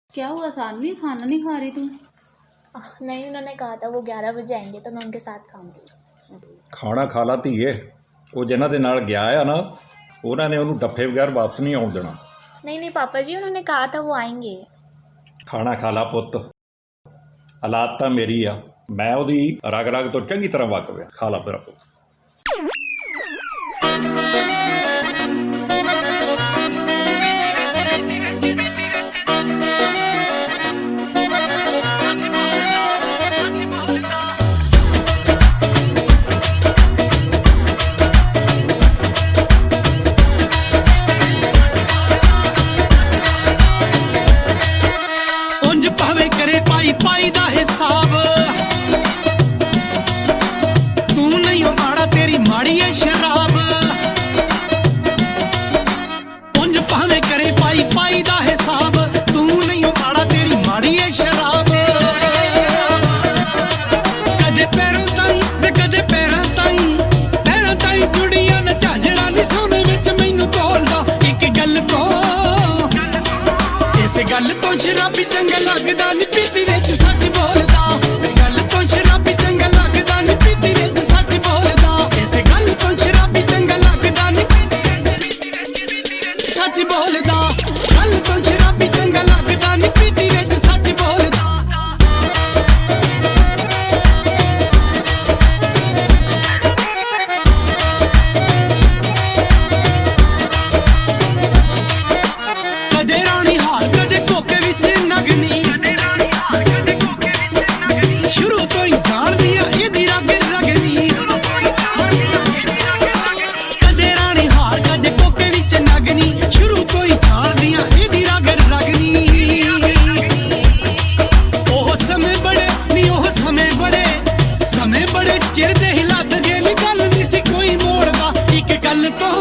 क्या हुआ सानवी, खाना नहीं खा रही तू? नहीं, उन्होंने कहा था वो 11 बजे आएंगे तो मैं उनके साथ खाऊंगी। ਖਾਣਾ ਖਾ ਲਾ ਧੀਏ। ਉਹ ਜਿਨ੍ਹਾਂ ਦੇ ਨਾਲ ਗਿਆ ਆ ਨਾ, ਉਹਨਾਂ ਨੇ ਉਹਨੂੰ ਡੱਫੇ ਬਗੈਰ ਵਾਪਸ ਨਹੀਂ ਆਉਣ ਦੇਣਾ। नहीं पापा जी, उन्होंने कहा था वो आएंगे। ਖਾਣਾ ਖਾ ਲਾ ਪੁੱਤ। ਔਲਾਦ ਤਾਂ ਮੇਰੀ ਆ, ਮੈਂ ਉਹਦੀ ਰਗ ਰਗ ਤੋਂ ਚੰਗੀ ਤਰ੍ਹਾਂ ਵਾਕਫ ਆ। ਖਾ ਲਾ ਮੇਰਾ ਪੁੱਤ। पाई दा हिसाब तू नहीं हो माड़ा, तेरी माड़ी है शराब। उंज भावे करे पाई दा हिसाब, तू नहीं हो माड़ा, तेरी माड़ी है शराब। कदे पैरों ताई वे कदे पैरों ताई जुड़िया न झांजरा नी सोने विच मैनू तोलदा। एक गल तो इस गल तो शराबी चंगा लगदा नी पीती विच सच बोलदा। गल तो शराबी चंगा लगदा नी पीती विच सच बोलदा। इस गल तो शराबी चंगा लगदा नी सच बोलदा। गल तो शराबी चंगा लगदा नी पीती विच सच बोलदा। कदे रानी हार कदे कोके विच नगनी, शुरू तो ही जान दिया एदी रग रगनी। कदे रानी हार कदे कोके विच नगनी, शुरू तो ही जान दिया एदी रग रगनी। ओह समय बड़े नी ओह समय बड़े चिर दे ही लद गए नी, गल नी सी कोई मोड़दा। एक गल तो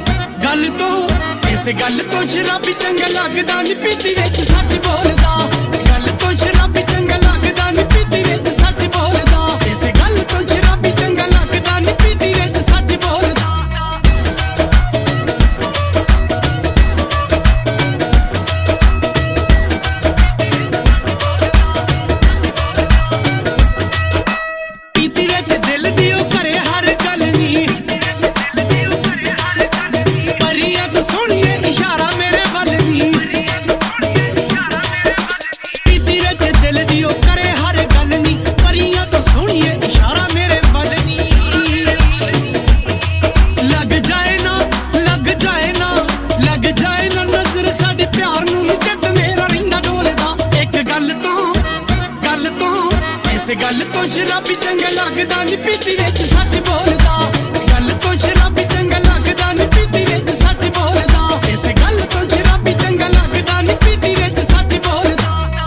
इस गल तो शराबी चंगा लगदा नी पीती विच सच बोलदा। गल तो शराबी चंगा लगदा नी पीती विच सच बोलदा। इस गल तो शराबी चंगा लगदा नी पीती विच सच बोलदा। पीती विच दिल दी ओ करे हर गल नी, परियां तो सोहणिए इशारा मेरे वल नी। पीती विच दिल दी ओ करे हर गल नी, परियां तो सोहणिए इशारा मेरे वल नी। लग जाए ना नजर साडे प्यार नूं नी, जद मेरा रहिंदा डोलदा। एक गल तो इस गल तो शराबी चंगा लगदा नी पीती विच सच बोलदा। गल तो शराबी चंगा लगदा नी पीती विच सच बोलदा। इस गल तो शराबी चंगा लगदा नी पीती विच सच बोलदा।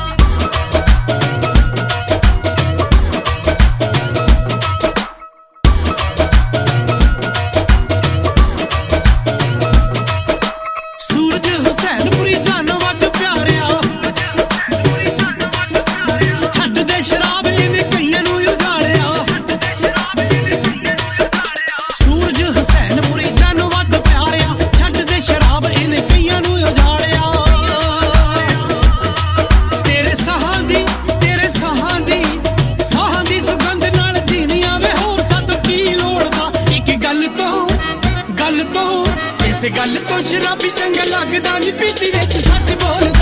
सूरज हुसैनपुरी जान वट प्यारिया, छड्ड दे शराब इहने कईयां नूं उजाड़िया। सूरज हुसैनपुरी जान वट प्यारिया, छड्ड दे शराब इहने कईयां नूं उजाड़िया। तेरे साहां दी सुगंध नाल जीनिया वे, होर सातों की लोड़दा। एक गल तो इस गल तो शराबी चंगा लगदा नी पीती विच सच बोलदा।